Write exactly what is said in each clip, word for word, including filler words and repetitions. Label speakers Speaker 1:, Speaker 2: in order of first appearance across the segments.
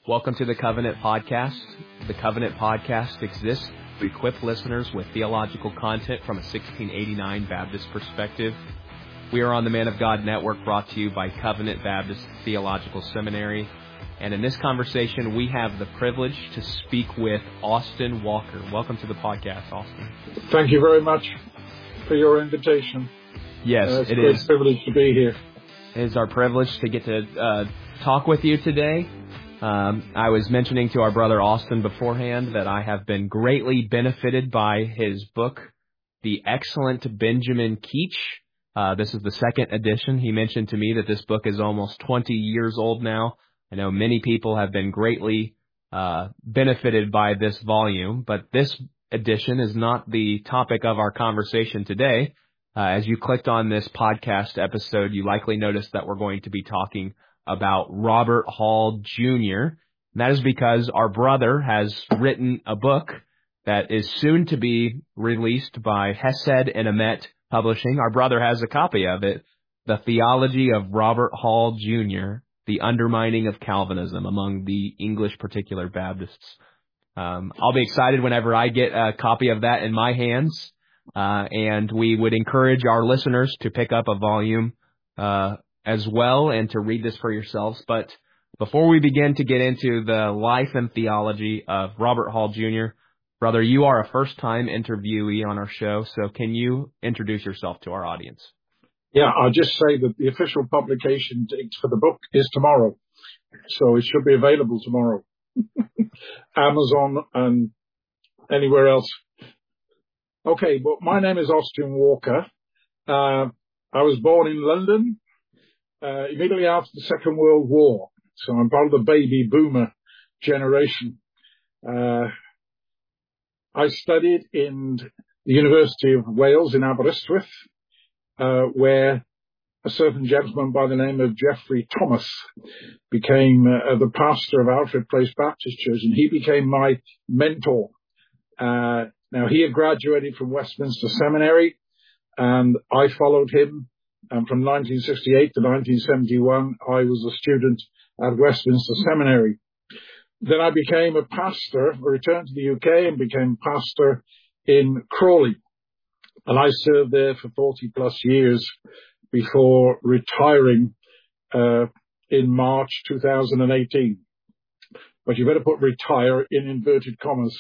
Speaker 1: Welcome to the Covenant Podcast. The Covenant Podcast exists to equip listeners with theological content from a sixteen eighty-nine Baptist perspective. We are on the Man of God Network, brought to you by Covenant Baptist Theological Seminary. And in this conversation, we have the privilege to speak with Austin Walker. Welcome to the podcast, Austin.
Speaker 2: Thank you very much for your invitation.
Speaker 1: Yes,
Speaker 2: uh, it's
Speaker 1: it
Speaker 2: a great
Speaker 1: is.
Speaker 2: privilege to be here.
Speaker 1: It is our privilege to get to uh, talk with you today. Um, I was mentioning to our brother Austin beforehand that I have been greatly benefited by his book, The Excellent Benjamin Keach. Uh, this is the second edition. He mentioned to me that this book is almost twenty years old now. I know many people have been greatly uh, benefited by this volume, but this edition is not the topic of our conversation today. Uh, as you clicked on this podcast episode, you likely noticed that we're going to be talking about Robert Hall Junior And that is because our brother has written a book that is soon to be released by Hesed and Amet Publishing. Our brother has a copy of it, The Theology of Robert Hall Junior, The Undermining of Calvinism Among the English Particular Baptists. Um, I'll be excited whenever I get a copy of that in my hands, uh, and we would encourage our listeners to pick up a volume uh as well and to read this for yourselves. But before we begin to get into the life and theology of Robert Hall Junior, brother, you are a first-time interviewee on our show, so can you introduce yourself to our audience?
Speaker 2: Yeah, I'll just say that the official publication date for the book is tomorrow, so it should be available tomorrow. Amazon and anywhere else. Okay, well, my name is Austin Walker. Uh, I was born in London Uh, immediately after the Second World War. So I'm part of the baby boomer generation. Uh, I studied in the University of Wales in Aberystwyth, uh, where a certain gentleman by the name of Geoffrey Thomas became uh, the pastor of Alfred Place Baptist Church, and he became my mentor. Uh, now, he had graduated from Westminster Seminary, and I followed him. And from nineteen sixty-eight to nineteen seventy-one, I was a student at Westminster Seminary. Then I became a pastor, returned to the U K and became pastor in Crawley. And I served there for forty plus years before retiring uh, in March two thousand eighteen. But you better put retire in inverted commas.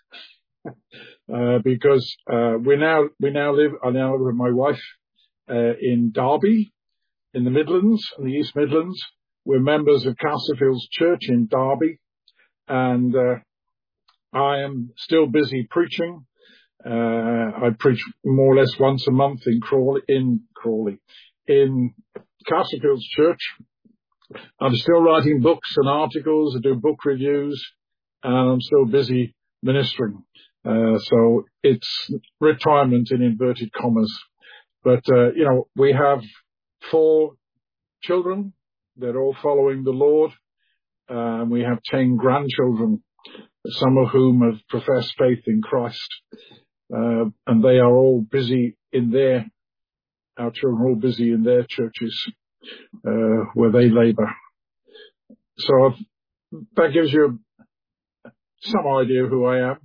Speaker 2: uh, because uh, we now we now live, I now live with my wife Uh, in Derby, in the Midlands, in the East Midlands. We're members of Castlefields Church in Derby, and uh, I am still busy preaching. Uh, I preach more or less once a month in Crawley, in Crawley, in Castlefields Church. I'm still writing books and articles. I do book reviews, and I'm still busy ministering. Uh, so it's retirement in inverted commas. But, uh, you know, we have four children. They're all following the Lord. Uh, and we have ten grandchildren, some of whom have professed faith in Christ. Uh, and they are all busy in their, our children are all busy in their churches, uh, where they labor. So that gives you some idea of who I am.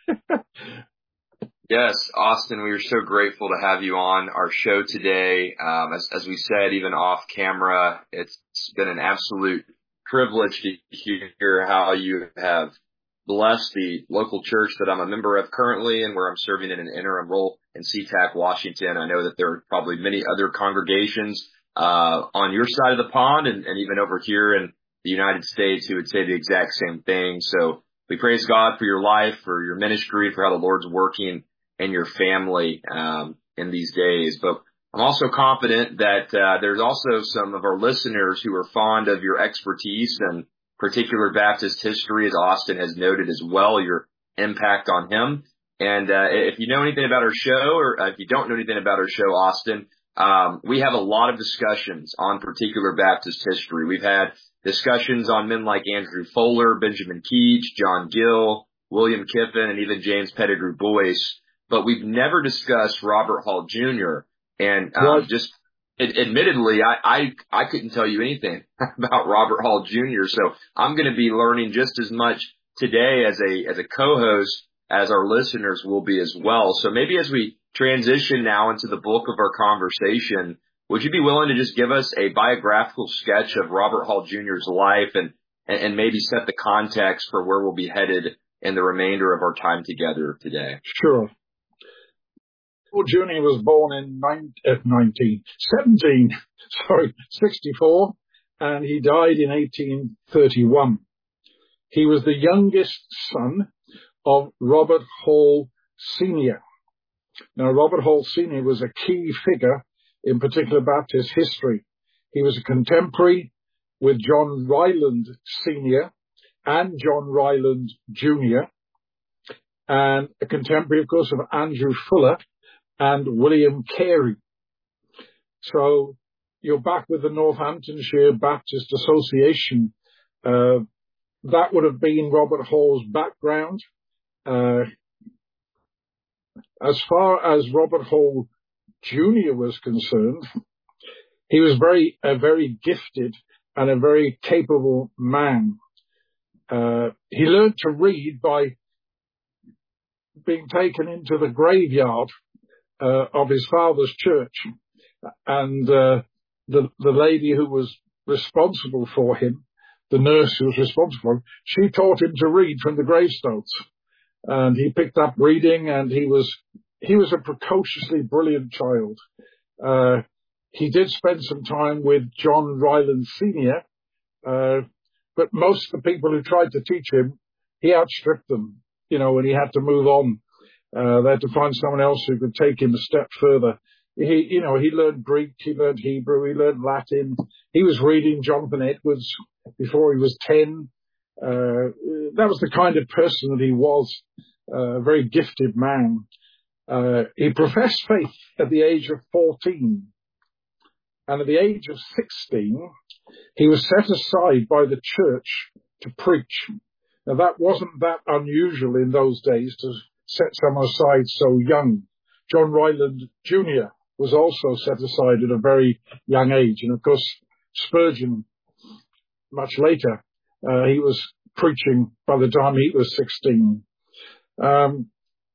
Speaker 3: Yes, Austin, we are so grateful to have you on our show today. Um, as, as we said, even off camera, it's been an absolute privilege to hear how you have blessed the local church that I'm a member of currently and where I'm serving in an interim role in SeaTac, Washington. I know that there are probably many other congregations uh, on your side of the pond and, and even over here in the United States who would say the exact same thing. So we praise God for your life, for your ministry, for how the Lord's working and your family um, in these days. But I'm also confident that uh, there's also some of our listeners who are fond of your expertise and particular Baptist history, as Austin has noted as well, your impact on him. And uh, if you know anything about our show, or if you don't know anything about our show, Austin, um, we have a lot of discussions on particular Baptist history. We've had discussions on men like Andrew Fuller, Benjamin Keach, John Gill, William Kiffin, and even James Pettigrew Boyce. But we've never discussed Robert Hall Junior And um,
Speaker 2: Right.
Speaker 3: just ad- admittedly, I, I, I couldn't tell you anything about Robert Hall Junior So I'm going to be learning just as much today as a, as a co-host as our listeners will be as well. So maybe as we transition now into the bulk of our conversation, would you be willing to just give us a biographical sketch of Robert Hall Junior's life and, and, and maybe set the context for where we'll be headed in the remainder of our time together today?
Speaker 2: Sure. Well, Junior was born in nine, uh, nineteen, seventeen, sorry, sixty-four, and he died in eighteen thirty-one. He was the youngest son of Robert Hall Senior Now, Robert Hall Senior was a key figure in particular Baptist history. He was a contemporary with John Ryland Senior and John Ryland Junior, and a contemporary, of course, of Andrew Fuller and William Carey. So you're back with the Northamptonshire Baptist Association. Uh, that would have been Robert Hall's background. Uh, as far as Robert Hall Junior was concerned, he was very, a very gifted and a very capable man. Uh, he learned to read by being taken into the graveyard uh, of his father's church, and uh, the the lady who was responsible for him, the nurse who was responsible for him, she taught him to read from the gravestones, and he picked up reading, and he was he was a precociously brilliant child. Uh, he did spend some time with John Ryland Senior, uh, but most of the people who tried to teach him, he outstripped them, you know, and he had to move on. Uh, they had to find someone else who could take him a step further. He, you know, he learned Greek, he learned Hebrew, he learned Latin. He was reading Jonathan Edwards before he was ten. Uh, that was the kind of person that he was, uh, a very gifted man. Uh, he professed faith at the age of fourteen. And at the age of sixteen, he was set aside by the church to preach. Now, that wasn't that unusual in those days to set someone aside so young. John Ryland Junior was also set aside at a very young age. And, of course, Spurgeon, much later, uh, he was preaching by the time he was sixteen. Um,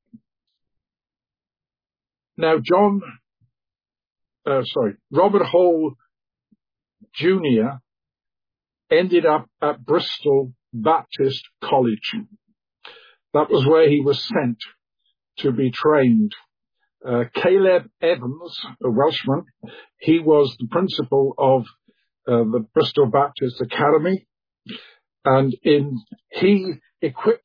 Speaker 2: now, John, uh, sorry, Robert Hall Junior ended up at Bristol Baptist College. That was where he was sent to be trained. Uh, Caleb Evans, a Welshman, he was the principal of uh, the Bristol Baptist Academy, and in he equipped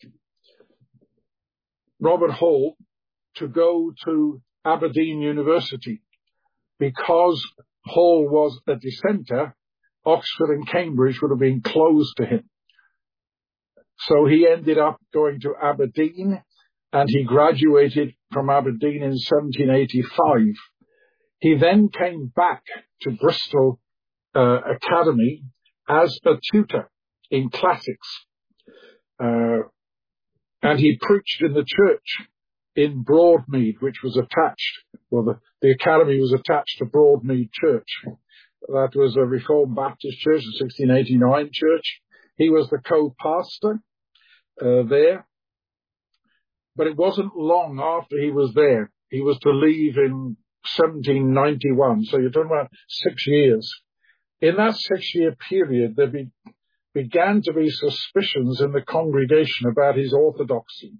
Speaker 2: Robert Hall to go to Aberdeen University. Because Hall was a dissenter, Oxford and Cambridge would have been closed to him. So he ended up going to Aberdeen, and he graduated from Aberdeen in seventeen eighty-five. He then came back to Bristol uh, Academy as a tutor in classics. Uh, and he preached in the church in Broadmead, which was attached, well, the, the academy was attached to Broadmead Church. That was a Reformed Baptist church, a sixteen eighty-nine church. He was the co-pastor uh, there. But it wasn't long after he was there. He was to leave in seventeen ninety-one. So you're talking about six years. In that six-year period, there be, began to be suspicions in the congregation about his orthodoxy.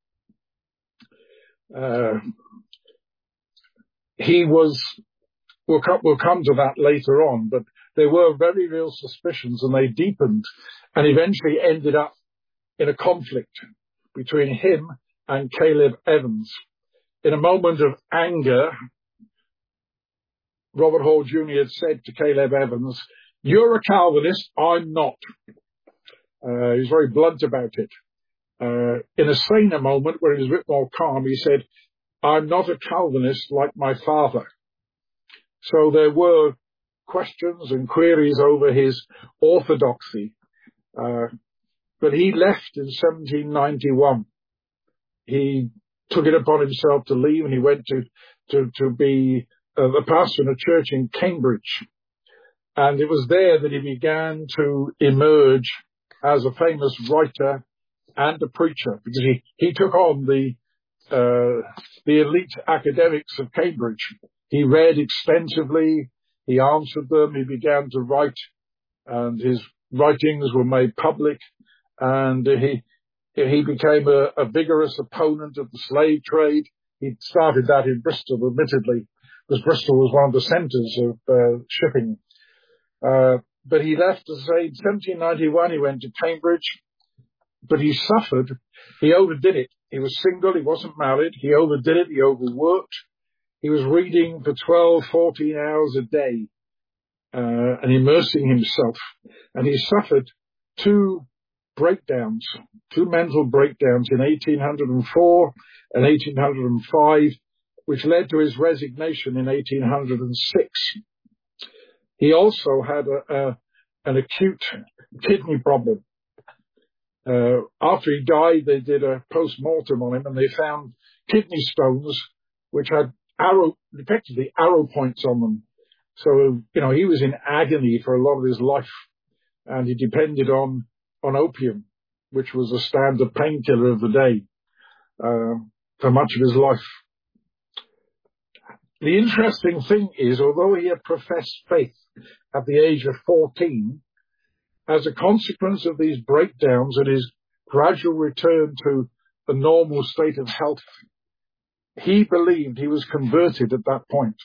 Speaker 2: Uh, he was, we'll come, we'll come to that later on, but there were very real suspicions, and they deepened and eventually ended up in a conflict between him and Caleb Evans. In a moment of anger, Robert Hall Junior had said to Caleb Evans, "You're a Calvinist, I'm not." Uh, he was very blunt about it. Uh, in a saner moment, where he was a bit more calm, he said, "I'm not a Calvinist like my father." So there were questions and queries over his orthodoxy. Uh, but he left in seventeen ninety-one. He took it upon himself to leave, and he went to, to, to be uh, the pastor in a church in Cambridge. And it was there that he began to emerge as a famous writer and a preacher, because he, he took on the, uh, the elite academics of Cambridge. He read extensively, he answered them, he began to write, and his writings were made public, and he, he became a, a vigorous opponent of the slave trade. He started that in Bristol, admittedly, because Bristol was one of the centres of uh, shipping. Uh, but he left, as I say, in seventeen ninety-one, he went to Cambridge, but he suffered. He overdid it. He was single, he wasn't married, he overdid it, he overworked. He was reading for twelve, fourteen hours a day, uh, and immersing himself. And he suffered two breakdowns, two mental breakdowns in eighteen oh four and eighteen oh five, which led to his resignation in eighteen oh six. He also had a, a, an acute kidney problem. Uh, after he died, they did a post-mortem on him, and they found kidney stones which had arrow, effectively arrow points on them. So, you know, he was in agony for a lot of his life, and he depended on, on opium, which was a standard painkiller of the day, uh, for much of his life. The interesting thing is, although he had professed faith at the age of fourteen, as a consequence of these breakdowns and his gradual return to a normal state of health, he believed he was converted at that point.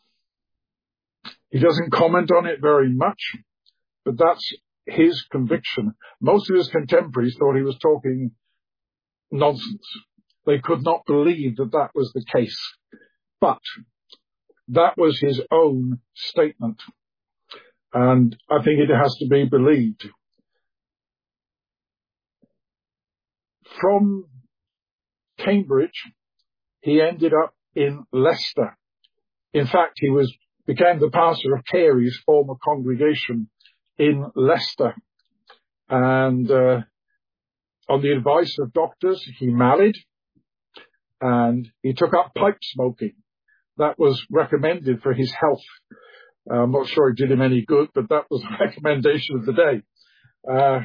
Speaker 2: He doesn't comment on it very much, but that's his conviction. Most of his contemporaries thought he was talking nonsense. They could not believe that that was the case. But that was his own statement, and I think it has to be believed. From Cambridge, he ended up in Leicester. In fact, he was became the pastor of Carey's former congregation in Leicester. And uh, on the advice of doctors, he married, and he took up pipe smoking. That was recommended for his health. Uh, I'm not sure it did him any good, but that was the recommendation of the day. Uh,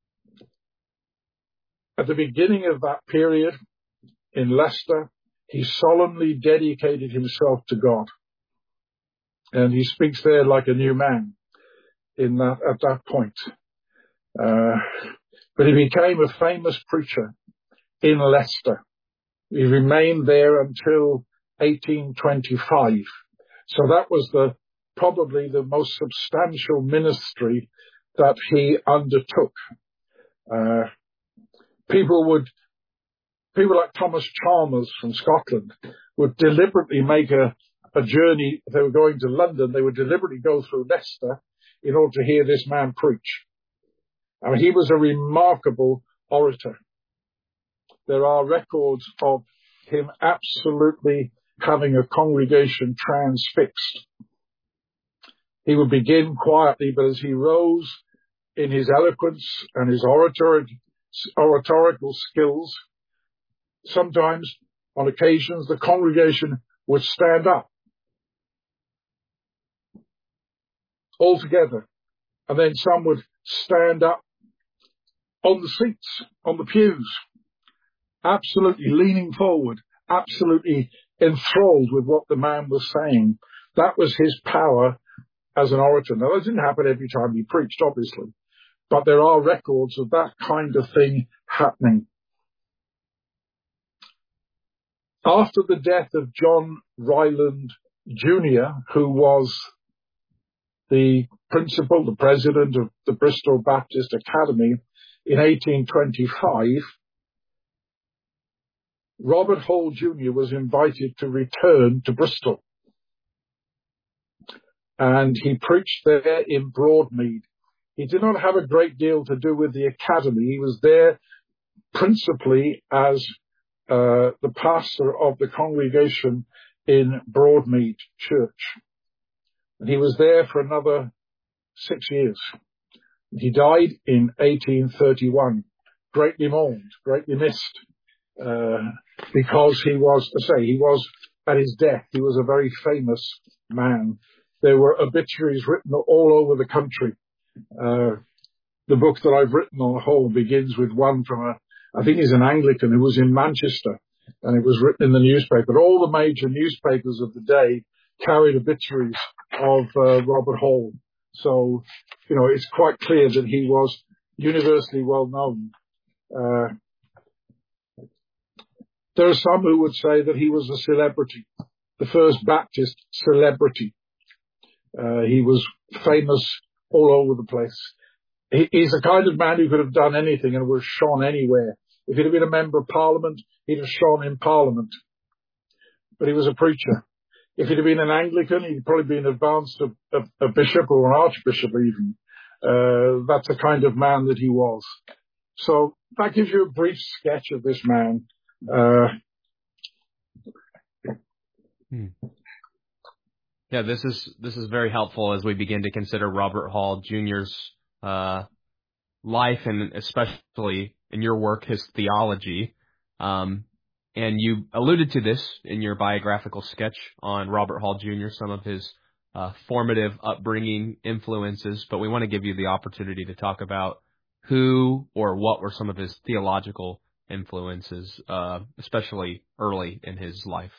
Speaker 2: at the beginning of that period in Leicester, he solemnly dedicated himself to God. And he speaks there like a new man in that, at that point. Uh, but he became a famous preacher in Leicester. He remained there until eighteen twenty-five. So that was the probably the most substantial ministry that he undertook. Uh, people would, people like Thomas Chalmers from Scotland would deliberately make a, a journey. If they were going to London, they would deliberately go through Leicester in order to hear this man preach. I mean, he was a remarkable orator. There are records of him absolutely having a congregation transfixed. He would begin quietly, but as he rose in his eloquence and his orator, oratorical skills, sometimes, on occasions, the congregation would stand up all together, and then some would stand up on the seats, on the pews, absolutely leaning forward, absolutely enthralled with what the man was saying. That was his power as an orator. Now, that didn't happen every time he preached, obviously, but there are records of that kind of thing happening. After the death of John Ryland Junior, who was the principal, the president of the Bristol Baptist Academy in eighteen twenty-five, Robert Hall Junior was invited to return to Bristol. And he preached there in Broadmead. He did not have a great deal to do with the academy. He was there principally as uh, the pastor of the congregation in Broadmead Church. And he was there for another six years. He died in eighteen thirty-one, greatly mourned, greatly missed, uh, because he was, I say, he was at his death, he was a very famous man. There were obituaries written all over the country. Uh, the book that I've written on the whole begins with one from a, I think he's an Anglican who was in Manchester, and it was written in the newspaper. All the major newspapers of the day carried obituaries of uh, Robert Hall. So, you know, it's quite clear that he was universally well known. Uh, there are some who would say that he was a celebrity, the first Baptist celebrity. Uh, he was famous all over the place. He, he's the kind of man who could have done anything and was shone anywhere. If he'd have been a member of Parliament, he'd have shone in Parliament. But he was a preacher. If he'd have been an Anglican, he'd probably been advanced a, a, a bishop or an archbishop even. Uh, that's the kind of man that he was. So that gives you a brief sketch of this man. Uh,
Speaker 1: hmm. Yeah, this is this is very helpful as we begin to consider Robert Hall Junior's uh, life, and especially in your work, his theology. Um, and you alluded to this in your biographical sketch on Robert Hall Junior, some of his uh, formative upbringing influences, but we want to give you the opportunity to talk about who or what were some of his theological influences, uh, especially early in his life.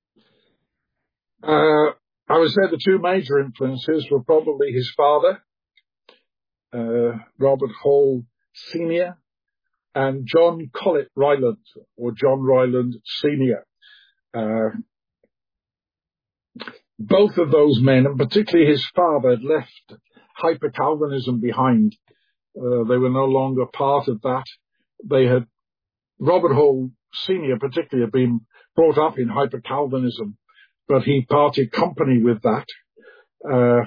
Speaker 2: Uh, I would say the two major influences were probably his father, uh, Robert Hall Senior, and John Collett Ryland, or John Ryland Senior. Uh, both of those men, and particularly his father, had left hyper-Calvinism behind. Uh, they were no longer part of that. They had, Robert Hall Senior particularly had been brought up in hyper-Calvinism, but he parted company with that. Uh,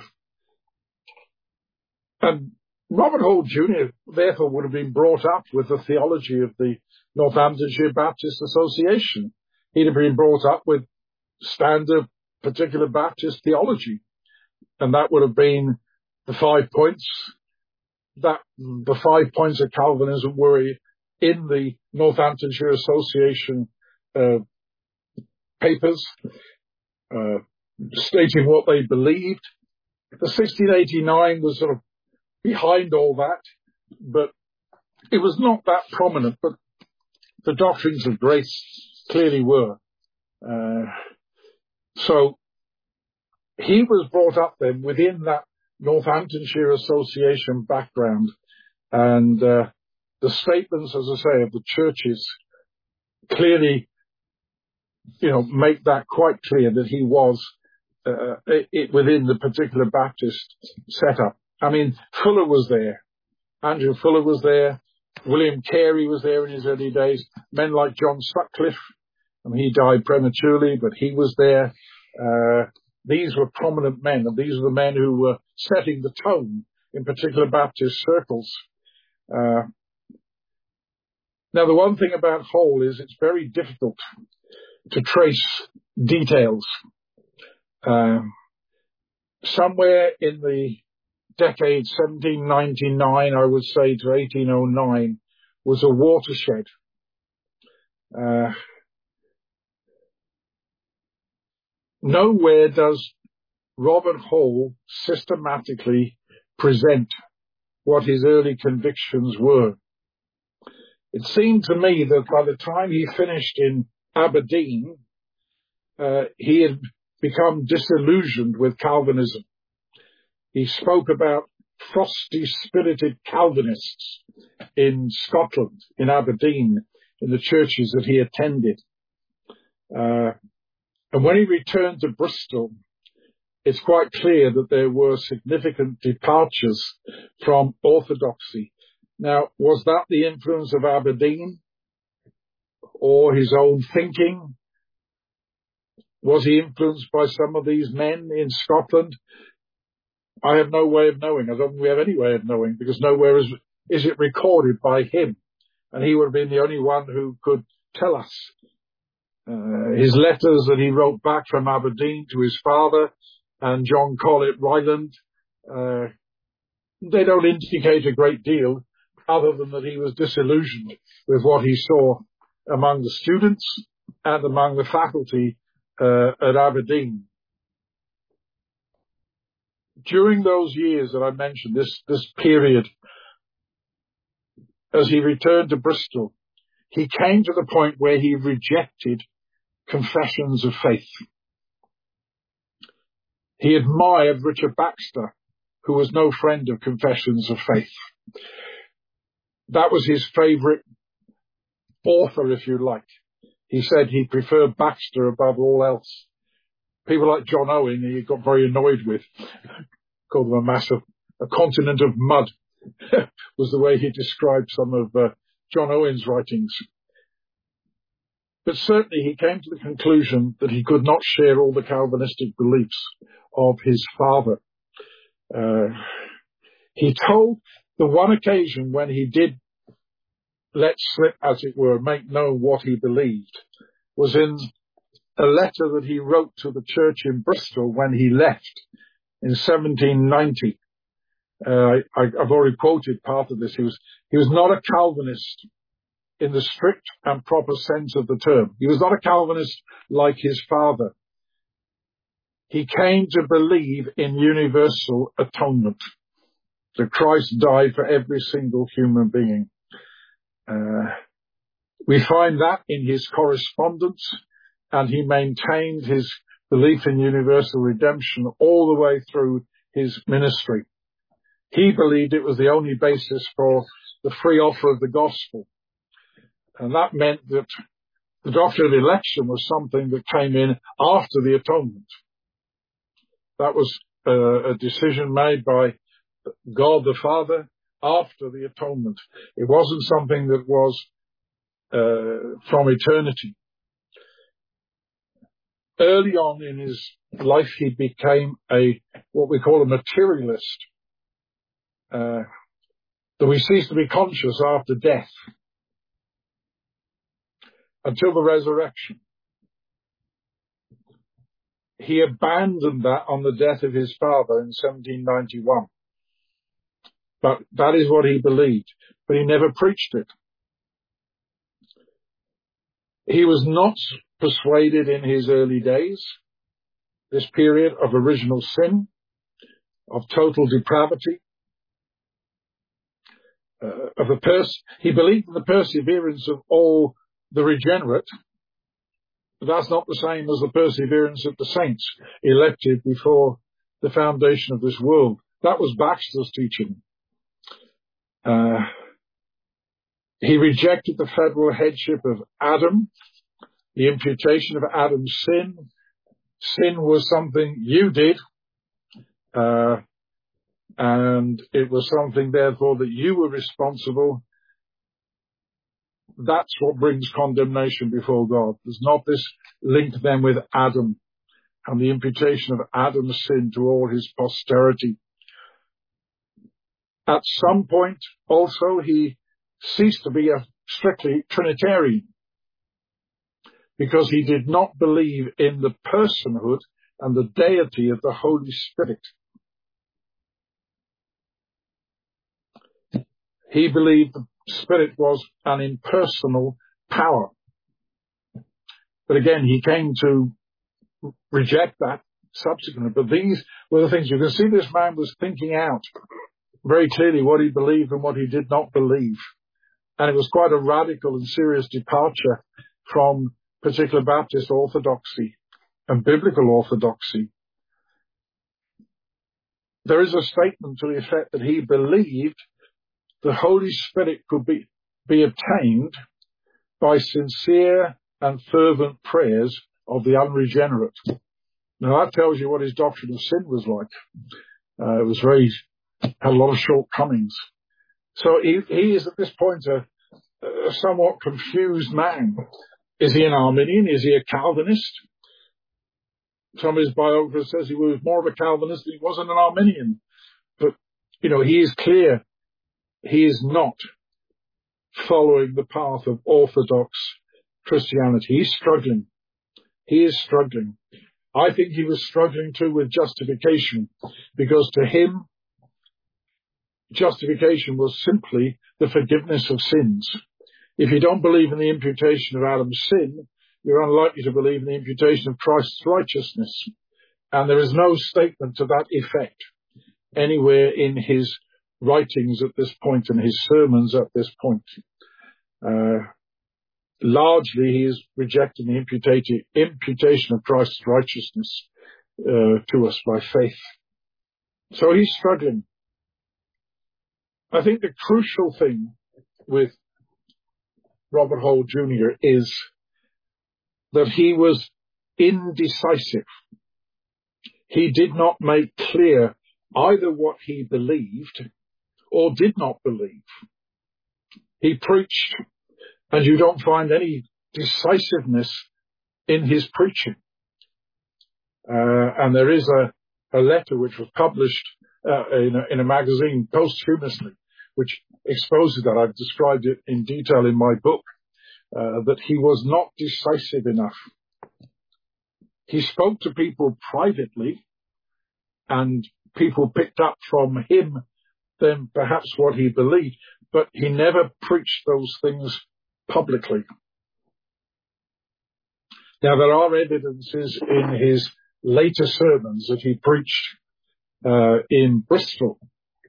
Speaker 2: and Robert Hall Junior therefore would have been brought up with the theology of the Northamptonshire Baptist Association. He'd have been brought up with standard particular Baptist theology. And that would have been the five points, that the five points of Calvinism were in the Northamptonshire Association uh, papers, uh, stating what they believed. The sixteen eighty-nine was sort of behind all that, but it was not that prominent, but the doctrines of grace clearly were. Uh, so he was brought up then within that Northamptonshire Association background, and uh, the statements, as I say, of the churches clearly, you know, make that quite clear that he was uh, it, within the particular Baptist setup. I mean, Fuller was there. Andrew Fuller was there. William Carey was there in his early days. Men like John Sutcliffe. I mean, he died prematurely, but he was there. Uh, these were prominent men, and these were the men who were setting the tone in particular Baptist circles. Uh, now, the one thing about Hall is it's very difficult to trace details. Um, somewhere in the decade seventeen ninety-nine, I would say, to eighteen oh nine, was a watershed. Uh, nowhere does Robert Hall systematically present what his early convictions were. It seemed to me that by the time he finished in Aberdeen, uh, he had become disillusioned with Calvinism. He spoke about frosty-spirited Calvinists in Scotland, in Aberdeen, in the churches that he attended. Uh, and when he returned to Bristol, it's quite clear that there were significant departures from orthodoxy. Now, was that the influence of Aberdeen or his own thinking? Was he influenced by some of these men in Scotland? I have no way of knowing. I don't think we have any way of knowing, because nowhere is, is it recorded by him. And he would have been the only one who could tell us. Uh, his letters that he wrote back from Aberdeen to his father and John Collett Ryland, uh, they don't indicate a great deal, other than that he was disillusioned with what he saw among the students and among the faculty uh, at Aberdeen. During those years that I mentioned, this, this period, as he returned to Bristol, he came to the point where he rejected confessions of faith. He admired Richard Baxter, who was no friend of confessions of faith. That was his favorite author, if you like. He said he preferred Baxter above all else. People like John Owen, he got very annoyed with, called them a mass of, a continent of mud, was the way he described some of uh, John Owen's writings. But certainly he came to the conclusion that he could not share all the Calvinistic beliefs of his father. Uh, he told the one occasion when he did let slip, as it were, make known what he believed, was in a letter that he wrote to the church in Bristol when he left in seventeen ninety. Uh, I, I've already quoted part of this. He was, he was not a Calvinist in the strict and proper sense of the term. He was not a Calvinist like his father. He came to believe in universal atonement, that Christ died for every single human being. Uh, we find that in his correspondence, and he maintained his belief in universal redemption all the way through his ministry. He believed it was the only basis for the free offer of the gospel. And that meant that the doctrine of election was something that came in after the atonement. That was uh, a decision made by God the Father after the atonement. It wasn't something that was uh, from eternity. Early on in his life, he became a what we call a materialist. Uh, that we cease to be conscious after death until the resurrection. He abandoned that on the death of his father in seventeen ninety-one. But that is what he believed. But he never preached it. He was not persuaded in his early days, this period of original sin, of total depravity, uh, of a pers- he believed in the perseverance of all the regenerate, but that's not the same as the perseverance of the saints elected before the foundation of this world. That was Baxter's teaching. Uh, he rejected the federal headship of Adam, the imputation of Adam's sin. Sin was something you did, uh, and it was something, therefore, that you were responsible. That's what brings condemnation before God. There's not this link then with Adam and the imputation of Adam's sin to all his posterity. At some point, also, he ceased to be a strictly Trinitarian because he did not believe in the personhood and the deity of the Holy Spirit. He believed the Spirit was an impersonal power. But again, he came to reject that subsequently. But these were the things. You can see this man was thinking out very clearly what he believed and what he did not believe. And it was quite a radical and serious departure from particular Baptist orthodoxy and biblical orthodoxy. There is a statement to the effect that he believed the Holy Spirit could be, be obtained by sincere and fervent prayers of the unregenerate. Now that tells you what his doctrine of sin was like. Uh, it was very, had a lot of shortcomings. So he, he is at this point a, a somewhat confused man. Is he an Arminian? Is he a Calvinist? Some of his biographers says he was more of a Calvinist than he was an Arminian. But, you know, he is clear. He is not following the path of Orthodox Christianity. He's struggling. He is struggling. I think he was struggling too with justification, because to him, justification was simply the forgiveness of sins. If you don't believe in the imputation of Adam's sin, you're unlikely to believe in the imputation of Christ's righteousness. And there is no statement to that effect anywhere in his writings at this point and his sermons at this point. Uh, largely, he is rejecting the imputation of Christ's righteousness uh, to us by faith. So he's struggling. I think the crucial thing with Robert Hall Junior is that he was indecisive. He did not make clear either what he believed or did not believe. He preached, and you don't find any decisiveness in his preaching. Uh, and there is a, a letter which was published uh, in, a, in a magazine posthumously, which exposes that. I've described it in detail in my book, uh, that he was not decisive enough. He spoke to people privately, and people picked up from him then perhaps what he believed, but he never preached those things publicly. Now, there are evidences in his later sermons that he preached uh, in Bristol.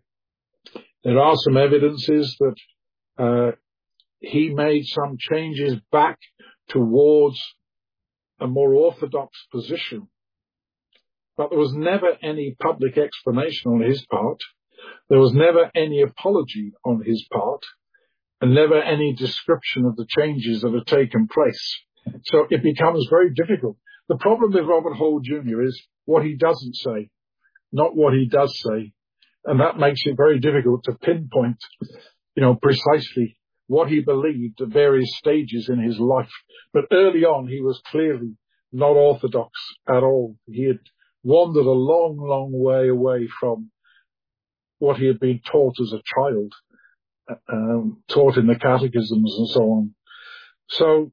Speaker 2: There are some evidences that uh, he made some changes back towards a more orthodox position. But there was never any public explanation on his part. There was never any apology on his part, and never any description of the changes that had taken place. So it becomes very difficult. The problem with Robert Hall Junior is what he doesn't say, not what he does say. And that makes it very difficult to pinpoint, you know, precisely what he believed at various stages in his life. But early on, he was clearly not orthodox at all. He had wandered a long, long way away from what he had been taught as a child, um, taught in the catechisms and so on. So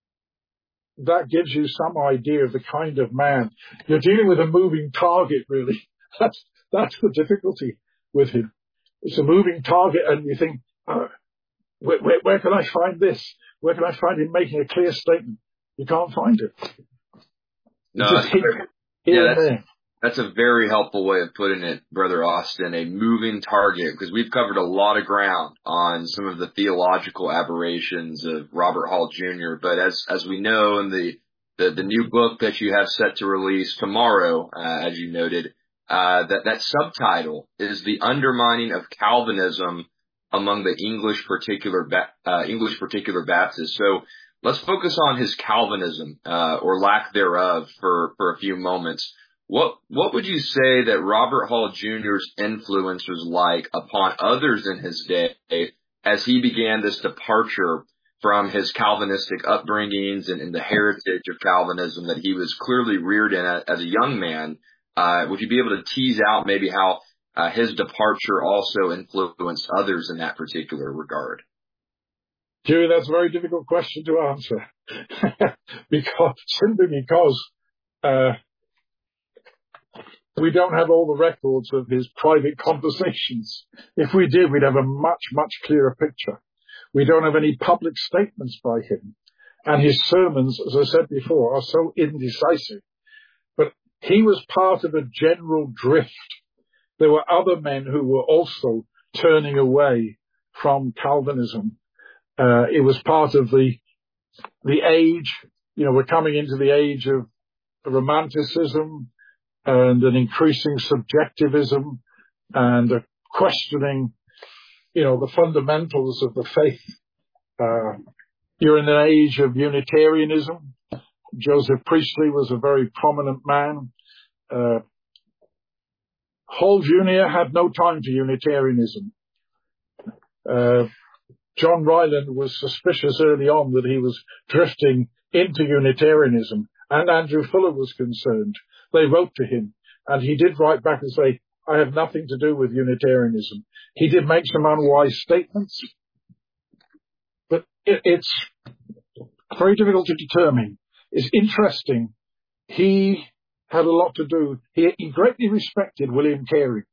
Speaker 2: that gives you some idea of the kind of man. You're dealing with a moving target, really. That's, that's the difficulty with him. It's a moving target, and you think, uh, where, where, where can I find this? Where can I find him making a clear statement? You can't find it.
Speaker 3: No,
Speaker 2: just hit
Speaker 3: yeah, that's, that's a very helpful way of putting it, Brother Austin, a moving target, because we've covered a lot of ground on some of the theological aberrations of Robert Hall Junior But as, as we know in the, the, the new book that you have set to release tomorrow, uh, as you noted, uh, that, that subtitle is The Undermining of Calvinism among the English particular, uh, English particular Baptists. So let's focus on his Calvinism, uh, or lack thereof for, for a few moments. What, what would you say that Robert Hall Junior's influence was like upon others in his day as he began this departure from his Calvinistic upbringings and, and the heritage of Calvinism that he was clearly reared in a, as a young man? Uh, would you be able to tease out maybe how uh, his departure also influenced others in that particular regard?
Speaker 2: Jerry, that's a very difficult question to answer. because simply because uh, we don't have all the records of his private conversations. If we did, we'd have a much, much clearer picture. We don't have any public statements by him. And his sermons, as I said before, are so indecisive. But he was part of a general drift. There were other men who were also turning away from Calvinism. Uh, it was part of the, the age, you know, we're coming into the age of romanticism and an increasing subjectivism and a questioning, you know, the fundamentals of the faith. Uh, you're in an age of Unitarianism. Joseph Priestley was a very prominent man. Uh, Hall Junior had no time for Unitarianism. Uh, John Ryland was suspicious early on that he was drifting into Unitarianism, and Andrew Fuller was concerned. They wrote to him, and he did write back and say, I have nothing to do with Unitarianism. He did make some unwise statements, but it, it's very difficult to determine. It's interesting. He had a lot to do. He, he greatly respected William Carey,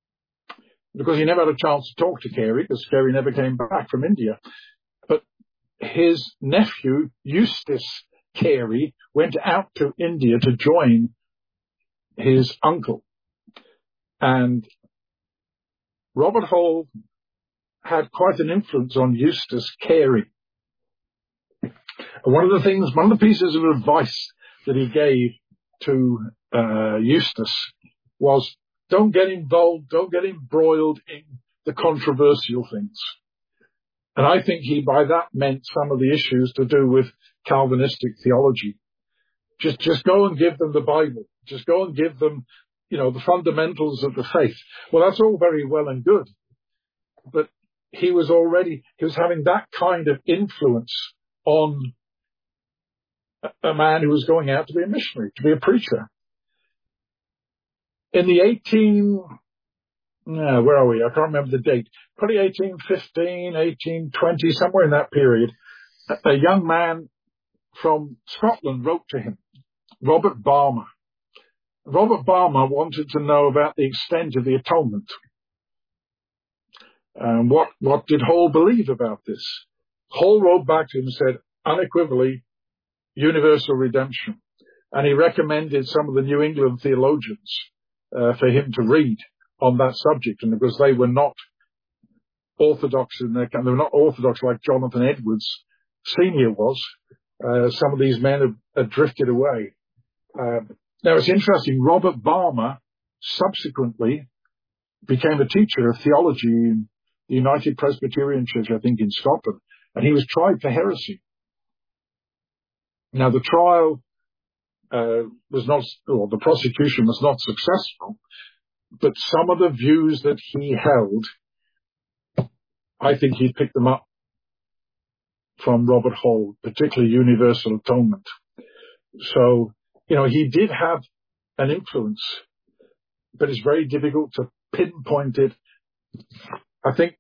Speaker 2: because he never had a chance to talk to Carey, because Carey never came back from India. But his nephew, Eustace Carey, went out to India to join his uncle. And Robert Hall had quite an influence on Eustace Carey. And one of the things, one of the pieces of advice that he gave to uh, Eustace was, don't get involved, don't get embroiled in the controversial things. And I think he by that meant some of the issues to do with Calvinistic theology. Just, just go and give them the Bible. Just go and give them, you know, the fundamentals of the faith. Well, that's all very well and good. But he was already, he was having that kind of influence on a man who was going out to be a missionary, to be a preacher. In the eighteen, no, where are we? I can't remember the date. Probably eighteen fifteen, eighteen twenty, somewhere in that period, a young man from Scotland wrote to him, Robert Balmer. Robert Balmer wanted to know about the extent of the atonement. And what, what did Hall believe about this? Hall wrote back to him and said, unequivocally, universal redemption. And he recommended some of the New England theologians uh, for him to read on that subject. And because they were not orthodox in their kind, they were not orthodox like Jonathan Edwards Senior was. Uh, some of these men have, have drifted away. Uh, now it's interesting, Robert Balmer subsequently became a teacher of theology in the United Presbyterian Church, I think in Scotland, and he was tried for heresy. Now the trial uh, was not, or the prosecution was not successful, but some of the views that he held, I think he picked them up from Robert Hall, particularly universal atonement. So, you know, he did have an influence, but it's very difficult to pinpoint it. I think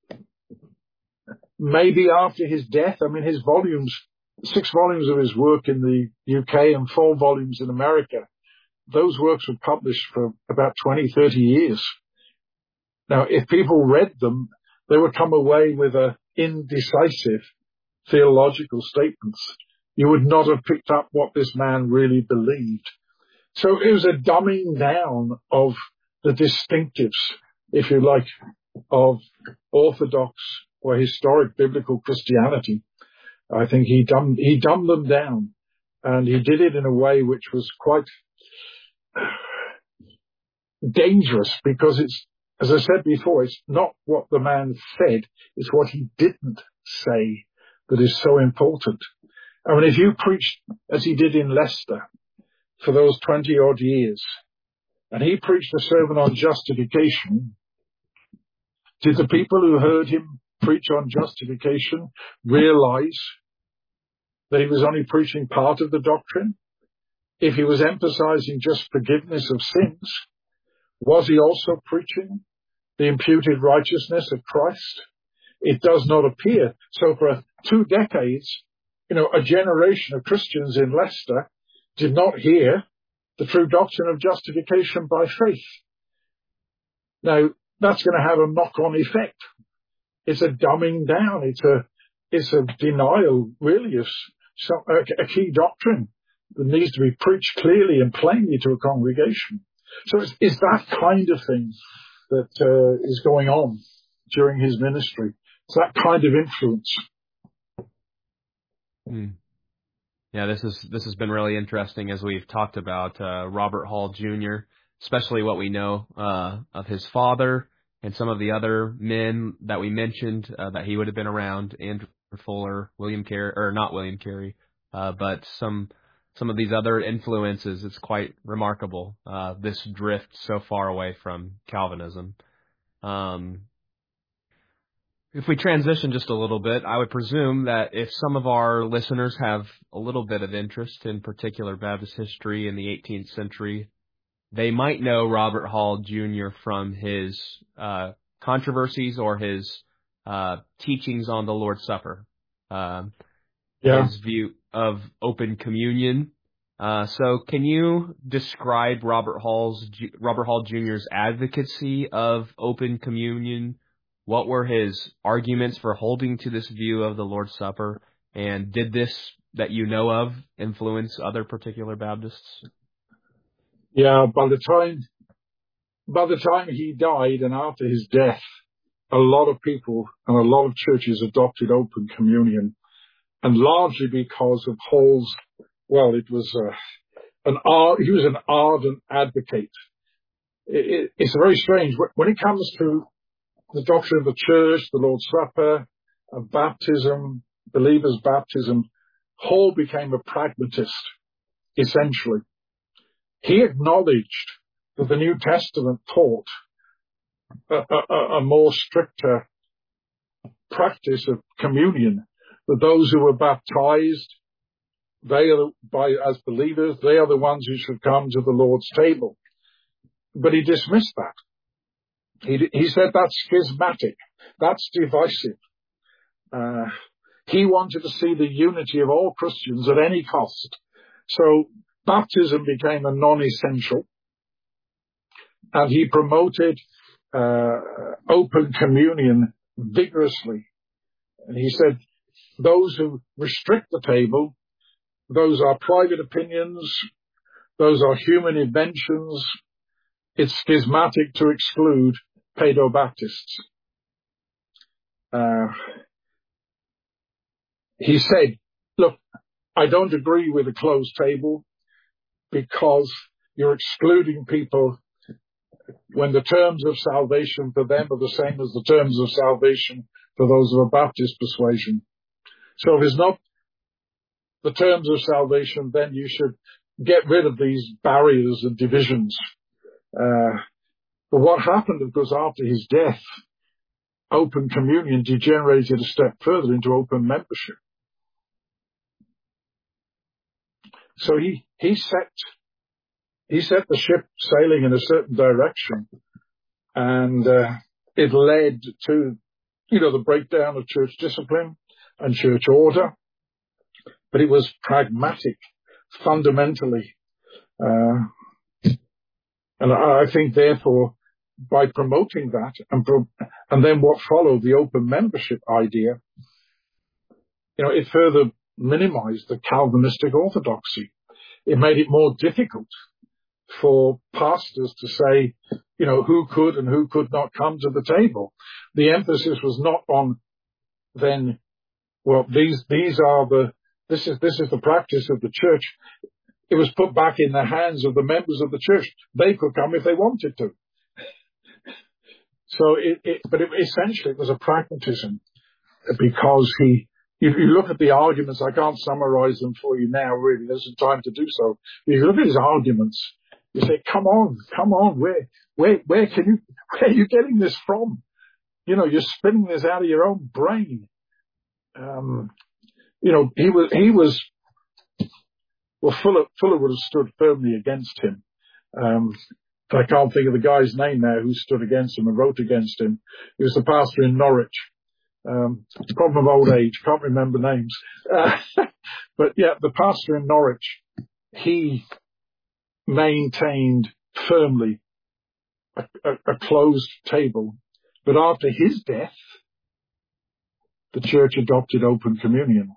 Speaker 2: maybe after his death, I mean, his volumes, six volumes of his work in the U K and four volumes in America, those works were published for about twenty, thirty years. Now, if people read them, they would come away with a indecisive theological statements. You would not have picked up what this man really believed. So it was a dumbing down of the distinctives, if you like, of Orthodox or historic biblical Christianity. I think he dumbed, he dumbed them down, and he did it in a way which was quite dangerous, because it's, as I said before, it's not what the man said, it's what he didn't say that is so important. I mean, if you preached as he did in Leicester for those twenty odd years, and he preached a sermon on justification, did the people who heard him preach on justification realize that he was only preaching part of the doctrine? If he was emphasizing just forgiveness of sins, was he also preaching the imputed righteousness of Christ? It does not appear. So for two decades, you know, a generation of Christians in Leicester did not hear the true doctrine of justification by faith. Now, that's going to have a knock-on effect. It's a dumbing down. It's a, it's a denial, really, of some, a, a key doctrine that needs to be preached clearly and plainly to a congregation. So it's, it's that kind of thing that uh, is going on during his ministry. It's that kind of influence.
Speaker 1: Hmm. Yeah, this is this has been really interesting as we've talked about uh, Robert Hall Junior, especially what we know uh, of his father and some of the other men that we mentioned uh, that he would have been around, Andrew Fuller, William Carey, or not William Carey, uh, but some some of these other influences. It's quite remarkable, uh, this drift so far away from Calvinism. Um, If we transition just a little bit, I would presume that if some of our listeners have a little bit of interest in particular Baptist history in the eighteenth century, they might know Robert Hall Junior from his uh, controversies or his uh, teachings on the Lord's Supper, um,
Speaker 2: yeah.
Speaker 1: his view of open communion. Uh, so, can you describe Robert Hall's Robert Hall Junior's advocacy of open communion? What were his arguments for holding to this view of the Lord's Supper? And did this that you know of influence other particular Baptists?
Speaker 2: Yeah, by the time, by the time he died and after his death, a lot of people and a lot of churches adopted open communion, and largely because of Hall's, well, it was uh, an ard, he was an ardent advocate. It, it, it's very strange. When it comes to the doctrine of the church, the Lord's Supper, of baptism, believers' baptism, Hall became a pragmatist, essentially. He acknowledged that the New Testament taught a, a, a more stricter practice of communion, that those who were baptized, they are, by, as believers, they are the ones who should come to the Lord's table. But he dismissed that. He, he said that's schismatic, that's divisive. Uh, he wanted to see the unity of all Christians at any cost. So baptism became a non-essential, and he promoted uh, open communion vigorously. And he said, those who restrict the table, those are private opinions, those are human inventions. It's schismatic to exclude Paedo-Baptists. Uh, he said, look, I don't agree with a closed table because you're excluding people when the terms of salvation for them are the same as the terms of salvation for those of a Baptist persuasion. So if it's not the terms of salvation, then you should get rid of these barriers and divisions. Uh, but what happened, of course, after his death, open communion degenerated a step further into open membership. So he, he set, he set the ship sailing in a certain direction, and, uh, it led to, you know, the breakdown of church discipline and church order. But it was pragmatic, fundamentally. Uh, and I think, therefore, by promoting that and, pro- and then what followed, the open membership idea, you know, it further minimized the Calvinistic orthodoxy. It made it more difficult for pastors to say, you know, who could and who could not come to the table. The emphasis was not on then, well, these, these are the, this is, this is the practice of the church. It was put back in the hands of the members of the church. They could come if they wanted to. So it, it but it, essentially it was a pragmatism, because he, if you look at the arguments, I can't summarize them for you now, really. There's no time to do so. If you look at his arguments, you say, come on, come on, where, where, where can you, where are you getting this from? You know, you're spinning this out of your own brain. Um, you know, he was, he was, well, Fuller, Fuller would have stood firmly against him. Um, I can't think of the guy's name now who stood against him and wrote against him. He was the pastor in Norwich. Um, it's a problem of old age. Can't remember names. Uh, but yeah, the pastor in Norwich, he maintained firmly a, a, a closed table. But after his death, the church adopted open communion.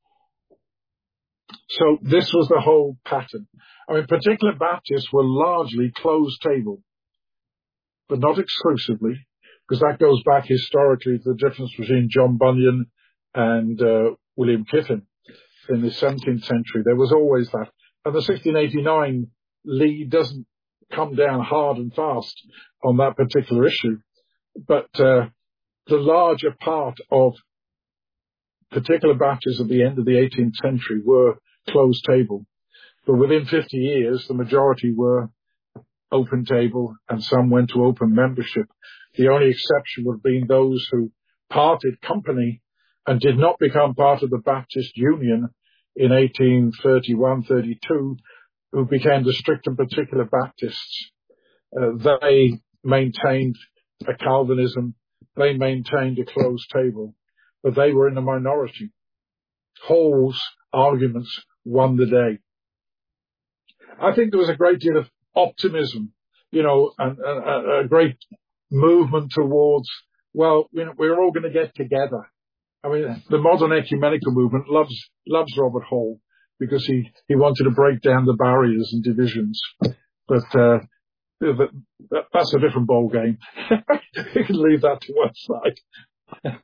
Speaker 2: So this was the whole pattern. I mean, particular Baptists were largely closed table, but not exclusively, because that goes back historically to the difference between John Bunyan and uh, William Kiffin in the seventeenth century. There was always that. And the sixteen eighty-nine lead doesn't come down hard and fast on that particular issue. But uh, the larger part of particular Baptists at the end of the eighteenth century were closed table. But within fifty years, the majority were open table, and some went to open membership. The only exception would have been those who parted company and did not become part of the Baptist Union in eighteen thirty-one thirty-two, who became the strict and particular Baptists. Uh, they maintained a Calvinism. They maintained a closed table, but they were in the minority. Hall's arguments won the day. I think there was a great deal of optimism, you know, and, and a great movement towards, well, you know, we're all going to get together I mean, the modern ecumenical movement loves loves Robert Hall because he, he wanted to break down the barriers and divisions. But uh, that, that's a different ball game. You can leave that to one side.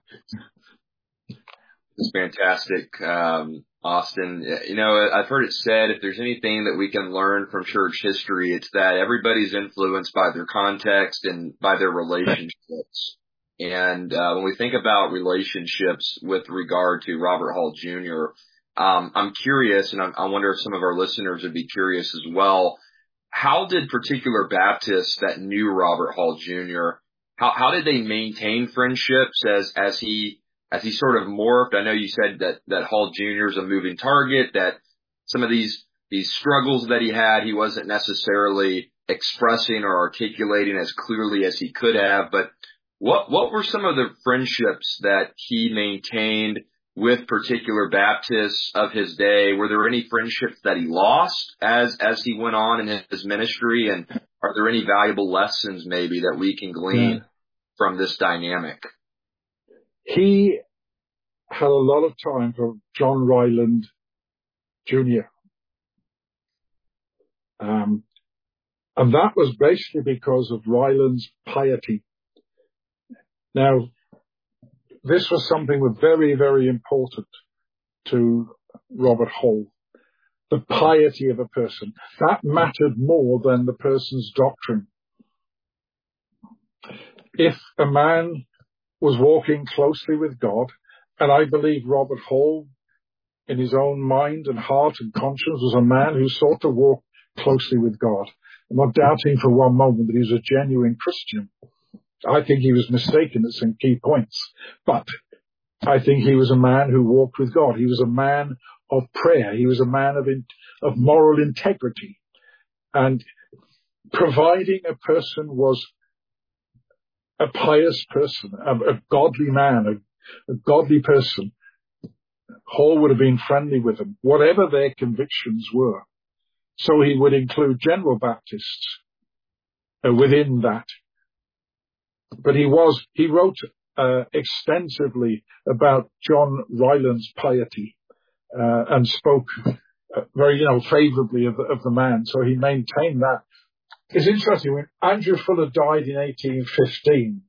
Speaker 3: It's fantastic, um, Austin. You know, I've heard it said if there's anything that we can learn from church history, it's that everybody's influenced by their context and by their relationships. And uh, when we think about relationships with regard to Robert Hall Junior, um, I'm curious, and I, I wonder if some of our listeners would be curious as well. How did particular Baptists that knew Robert Hall Junior, how, how did they maintain friendships as, as he, as he sort of morphed? I know you said that, that Hall Junior is a moving target, that some of these, these struggles that he had, he wasn't necessarily expressing or articulating as clearly as he could have. But what, what were some of the friendships that he maintained with particular Baptists of his day? Were there any friendships that he lost as, as he went on in his ministry? And are there any valuable lessons maybe that we can glean yeah. from this dynamic?
Speaker 2: He had a lot of time for John Ryland Junior Um, and that was basically because of Ryland's piety. Now, this was something that was very, very important to Robert Hall. The piety of a person. That mattered more than the person's doctrine. If a man was walking closely with God, and I believe Robert Hall, in his own mind and heart and conscience, was a man who sought to walk closely with God. I'm not doubting for one moment that he was a genuine Christian. I think he was mistaken at some key points, but I think he was a man who walked with God. He was a man of prayer. He was a man of in, of moral integrity. And providing a person was a pious person, a, a godly man, a, a godly person, Hall would have been friendly with them, whatever their convictions were. So he would include General Baptists uh, within that. But he was, he wrote uh, extensively about John Ryland's piety uh, and spoke uh, very, you know, favorably of the, of the man. So he maintained that. It's interesting, when Andrew Fuller died in eighteen fifteen,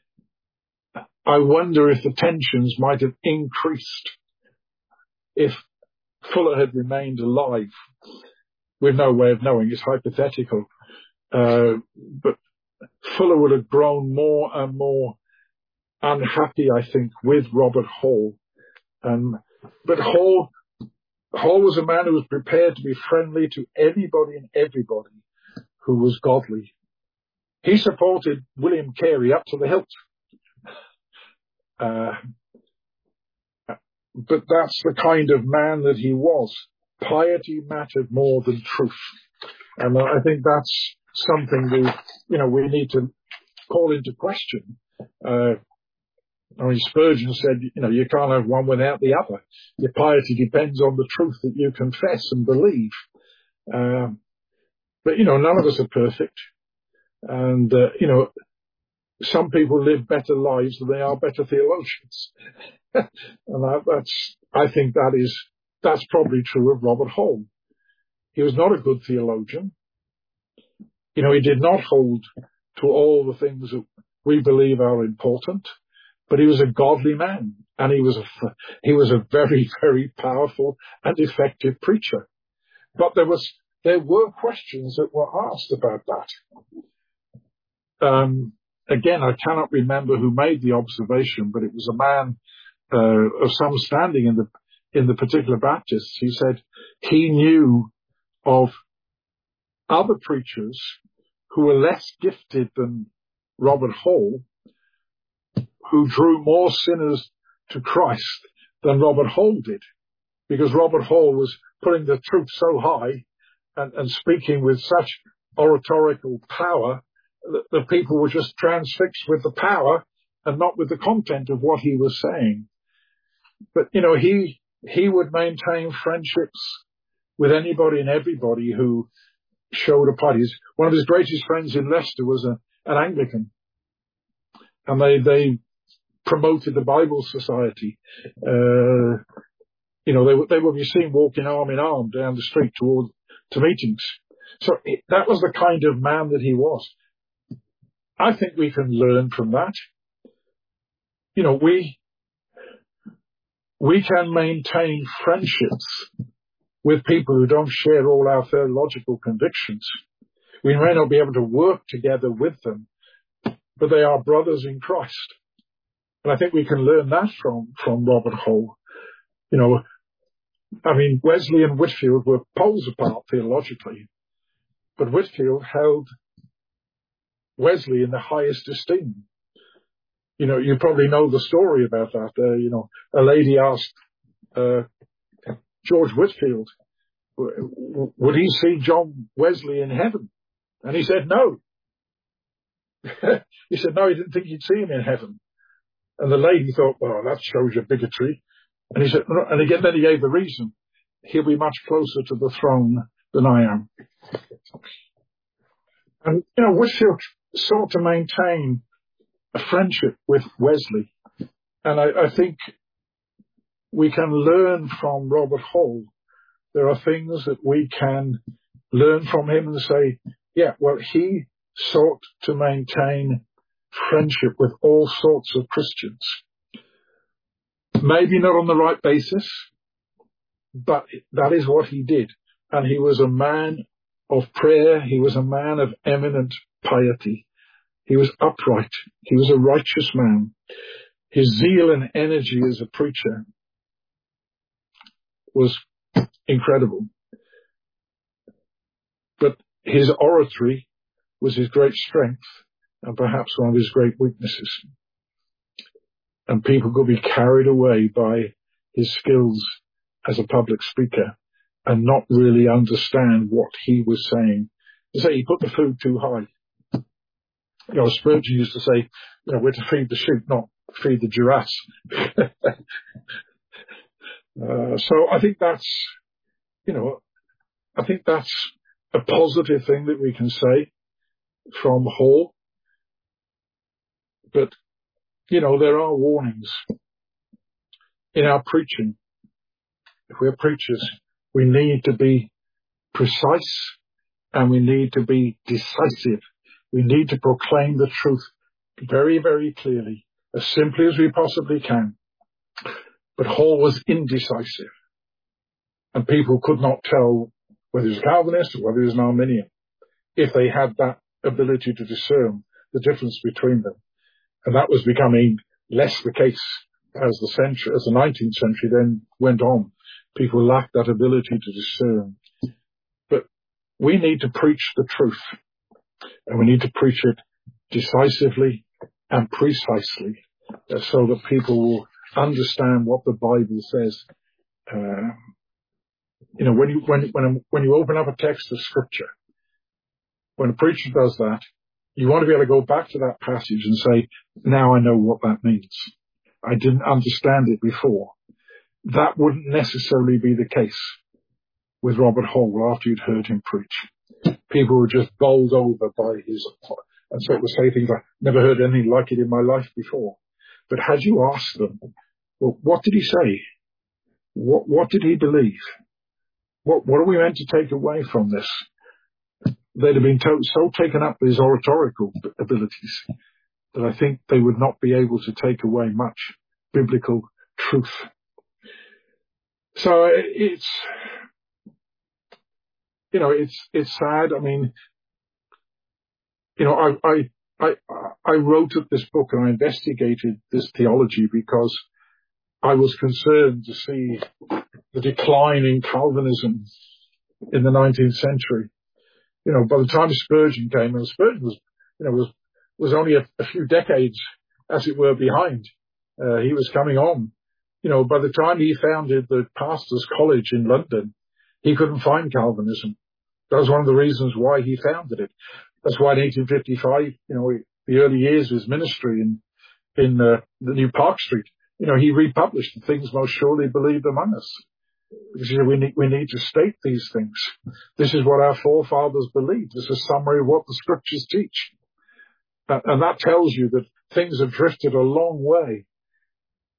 Speaker 2: I wonder if the tensions might have increased if Fuller had remained alive. We've no way of knowing, it's hypothetical. Uh, but Fuller would have grown more and more unhappy, I think, with Robert Hall. Um, but Hall, Hall was a man who was prepared to be friendly to anybody and everybody who was godly. He supported William Carey up to the hilt. Uh, but that's the kind of man that he was. Piety mattered more than truth. And I think that's something we, you know, we need to call into question. Uh, I mean, Spurgeon said, you know, you can't have one without the other. Your piety depends on the truth that you confess and believe. Um, but, you know, none of us are perfect. And, uh, you know, some people live better lives than they are better theologians. And that, that's, I think that is, that's probably true of Robert Hall. He was not a good theologian. You know, he did not hold to all the things that we believe are important, but he was a godly man, and he was a, he was a very, very powerful and effective preacher. But there was, there were questions that were asked about that. Um, again, I cannot remember who made the observation, but it was a man uh, of some standing in the in the particular Baptists. He said he knew of other preachers who were less gifted than Robert Hall, who drew more sinners to Christ than Robert Hall did, because Robert Hall was putting the truth so high and, and speaking with such oratorical power that the people were just transfixed with the power and not with the content of what he was saying. But, you know, he he would maintain friendships with anybody and everybody who showed a piety. One of his greatest friends in Leicester was a, an Anglican, and they they promoted the Bible Society. Uh, you know, they, they would be seen walking arm in arm down the street toward to meetings. So it, that was the kind of man that he was. I think we can learn from that. You know, we we can maintain friendships with people who don't share all our theological convictions. We may not be able to work together with them, but they are brothers in Christ. And I think we can learn that from, from Robert Hull. You know, I mean, Wesley and Whitefield were poles apart theologically, but Whitefield held Wesley in the highest esteem. You know, you probably know the story about that. Uh, you know, a lady asked uh, George Whitefield, would he see John Wesley in heaven? And he said no. He said no, he didn't think he'd see him in heaven. And the lady thought, well, that shows your bigotry. And he said, and again, then he gave the reason. He'll be much closer to the throne than I am. And, you know, Whitefield sought to maintain a friendship with Wesley. And I, I think we can learn from Robert Hull. There are things that we can learn from him and say, yeah, well, he sought to maintain friendship with all sorts of Christians. Maybe not on the right basis, but that is what he did. And he was a man of prayer. He was a man of eminent piety. He was upright. He was a righteous man. His zeal and energy as a preacher was incredible. But his oratory was his great strength and perhaps one of his great weaknesses. And people could be carried away by his skills as a public speaker and not really understand what he was saying. To say he put the food too high. You know, Spurgeon used to say, you know, we're to feed the sheep, not feed the giraffes. uh, so I think that's, you know, I think that's a positive thing that we can say from Hall. But, you know, there are warnings in our preaching. If we're preachers, we need to be precise and we need to be decisive. We need to proclaim the truth very, very clearly, as simply as we possibly can. But Hall was indecisive, and people could not tell whether he was a Calvinist or whether he was an Arminian, if they had that ability to discern the difference between them. And that was becoming less the case as the century, as the nineteenth century then went on. People lacked that ability to discern. But we need to preach the truth. And we need to preach it decisively and precisely uh, so that people will understand what the Bible says. Uh, you know, when you, when, when, when you open up a text of Scripture, when a preacher does that, you want to be able to go back to that passage and say, now I know what that means. I didn't understand it before. That wouldn't necessarily be the case with Robert Hull after you'd heard him preach. People were just bowled over by his, and so it would say things like, never heard anything like it in my life before. But had you asked them, well, what did he say? What, what did he believe? What, what are we meant to take away from this? They'd have been to- so taken up with his oratorical abilities that I think they would not be able to take away much biblical truth. So it's, you know, it's, it's sad. I mean, you know, I, I, I, I wrote this book and I investigated this theology because I was concerned to see the decline in Calvinism in the nineteenth century. You know, by the time Spurgeon came, and Spurgeon was, you know, was, was only a, a few decades, as it were, behind. Uh, he was coming on. You know, by the time he founded the Pastors' College in London, he couldn't find Calvinism. That was one of the reasons why he founded it. That's why in eighteen fifty-five, you know, the early years of his ministry in, in uh, the New Park Street, you know, he republished the things most surely believed among us. Because you know, we need, we need to state these things. This is what our forefathers believed. This is a summary of what the Scriptures teach. Uh, and that tells you that things have drifted a long way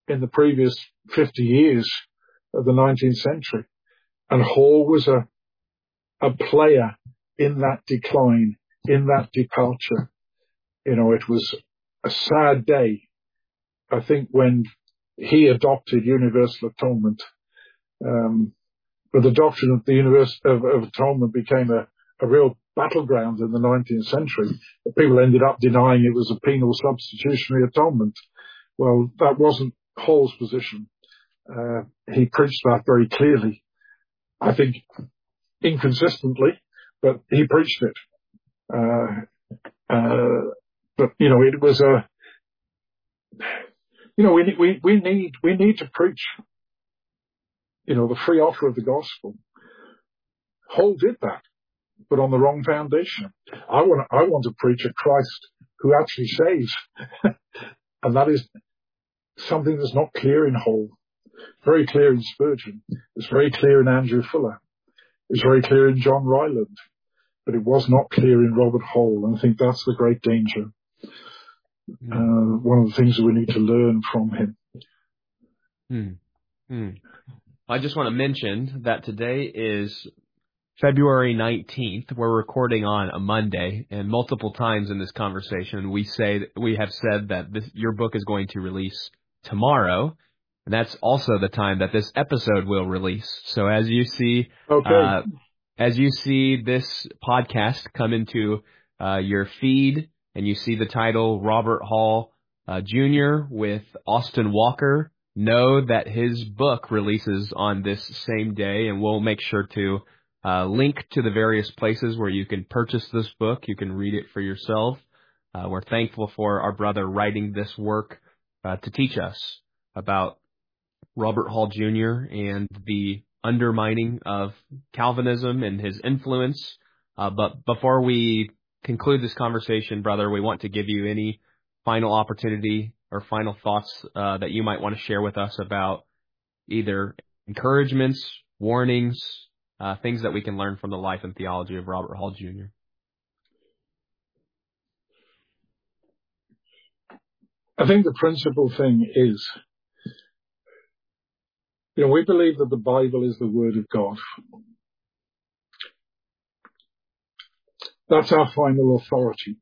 Speaker 2: in the previous fifty years of the nineteenth century. And Hall was a, a player in that decline, in that departure. You know, it was a sad day, I think, when he adopted universal atonement. Um, but the doctrine of the universal of, of atonement became a, a real battleground in the nineteenth century. People ended up denying it was a penal substitutionary atonement. Well, that wasn't Hall's position. Uh, he preached that very clearly. I think inconsistently, but he preached it. Uh, uh, but, you know, it was a, you know, we, we, we need, we need to preach, you know, the free offer of the gospel. Hall did that, but on the wrong foundation. I want, I want to preach a Christ who actually saves. And that is something that's not clear in Hall. Very clear in Spurgeon. It's very clear in Andrew Fuller. It's very clear in John Ryland. But it was not clear in Robert Hall. And I think that's the great danger. Mm. Uh, one of the things that we need to learn from him.
Speaker 1: Hmm. Hmm. I just want to mention that today is February nineteenth. We're recording on a Monday, and multiple times in this conversation we say we have said that this, your book is going to release tomorrow, and that's also the time that this episode will release. So as you see,
Speaker 2: okay.
Speaker 1: uh, as you see this podcast come into uh, your feed, and you see the title Robert Hall uh, Junior with Austin Walker, know that his book releases on this same day, and we'll make sure to uh, link to the various places where you can purchase this book. You can read it for yourself. Uh, we're thankful for our brother writing this work uh, to teach us about Robert Hall Junior and the undermining of Calvinism and his influence. Uh, but before we conclude this conversation, brother, we want to give you any final opportunity or final thoughts uh, that you might want to share with us about either encouragements, warnings, uh, things that we can learn from the life and theology of Robert Hall Junior
Speaker 2: I think the principal thing is, you know, we believe that the Bible is the Word of God. That's our final authority.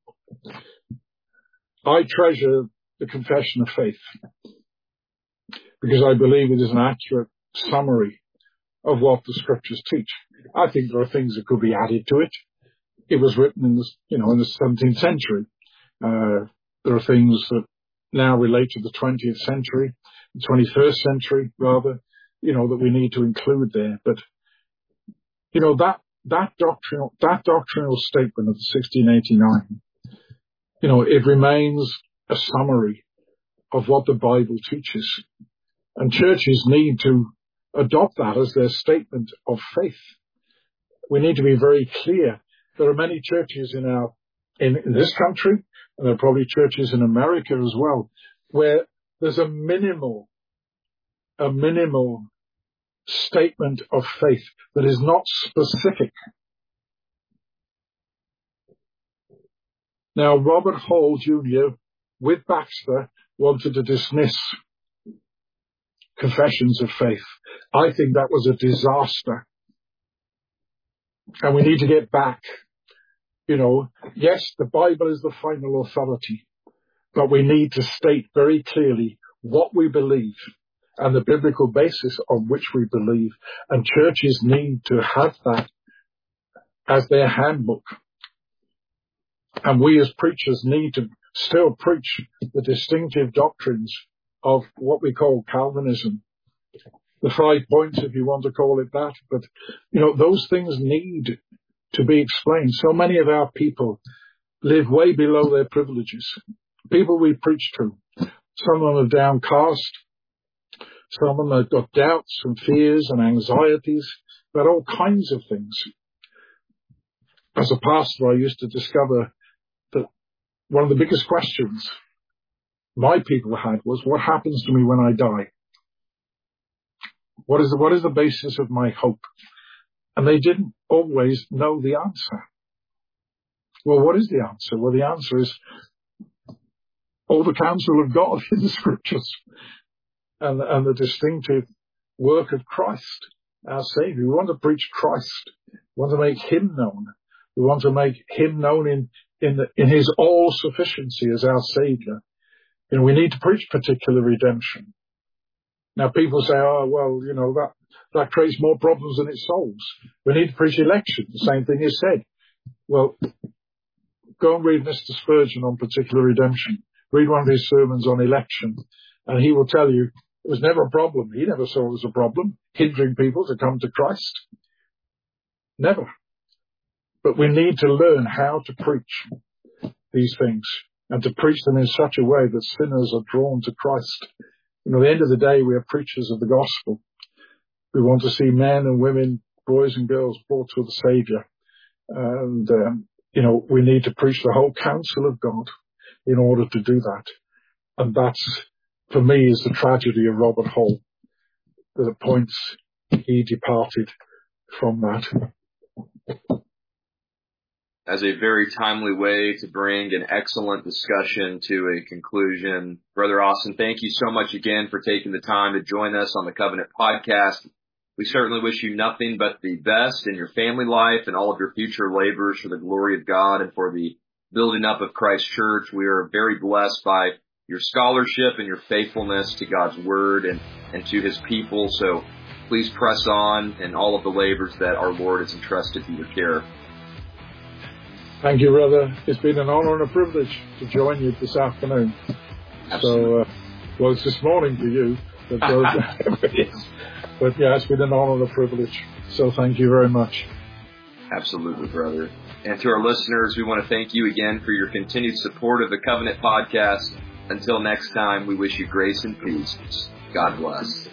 Speaker 2: I treasure the Confession of Faith because I believe it is an accurate summary of what the Scriptures teach. I think there are things that could be added to it. It was written in the, you know, in the seventeenth century. Uh, there are things that now relate to the twentieth century, the twenty-first century, rather, you know, that we need to include there. But, you know, that, that doctrinal, that doctrinal statement of sixteen eighty-nine, you know, it remains a summary of what the Bible teaches. And churches need to adopt that as their statement of faith. We need to be very clear. There are many churches in our, in, in this country, and there are probably churches in America as well, where there's a minimal, a minimal statement of faith that is not specific. Now, Robert Hall Junior with Baxter wanted to dismiss confessions of faith. I think that was a disaster. And we need to get back. You know, yes, the Bible is the final authority, but we need to state very clearly what we believe and the biblical basis on which we believe. And churches need to have that as their handbook. And we as preachers need to still preach the distinctive doctrines of what we call Calvinism. The five points, if you want to call it that. But, you know, those things need to be explained. So many of our people live way below their privileges. People we preach to. Some of them are downcast. Some of them have got doubts and fears and anxieties about all kinds of things. As a pastor, I used to discover that one of the biggest questions my people had was, what happens to me when I die? What is the, what is the basis of my hope? And they didn't always know the answer. Well, what is the answer? Well, the answer is all the counsel of God in the Scriptures. and, and the distinctive work of Christ, our Savior. We want to preach Christ. We want to make him known. We want to make him known in, in, the, in his all-sufficiency as our Savior. You know, we need to preach particular redemption. Now people say, oh, well, you know, that, that creates more problems than it solves. We need to preach election. The same thing is said. Well, go and read Mister Spurgeon on particular redemption. Read one of his sermons on election, and he will tell you it was never a problem. He never saw it as a problem, hindering people to come to Christ. Never. But we need to learn how to preach these things, and to preach them in such a way that sinners are drawn to Christ. You know, at the end of the day, we are preachers of the gospel. We want to see men and women, boys and girls brought to the Savior. And, um, you know, we need to preach the whole counsel of God in order to do that. And that's, for me, is the tragedy of Robert Hull. The points he departed from that.
Speaker 3: As a very timely way to bring an excellent discussion to a conclusion. Brother Austin, thank you so much again for taking the time to join us on the Covenant Podcast. We certainly wish you nothing but the best in your family life and all of your future labors for the glory of God and for the building up of Christ Church. We are very blessed by your scholarship and your faithfulness to God's Word and, and to His people. So please press on in all of the labors that our Lord has entrusted to your care.
Speaker 2: Thank you, brother. It's been an honor and a privilege to join you this afternoon. Absolutely. So, uh, well, it's this morning for you, but, uh, it is. But yeah, it's been an honor and a privilege. So thank you very much.
Speaker 3: Absolutely, brother. And to our listeners, we want to thank you again for your continued support of the Covenant Podcast. Until next time, we wish you grace and peace. God bless.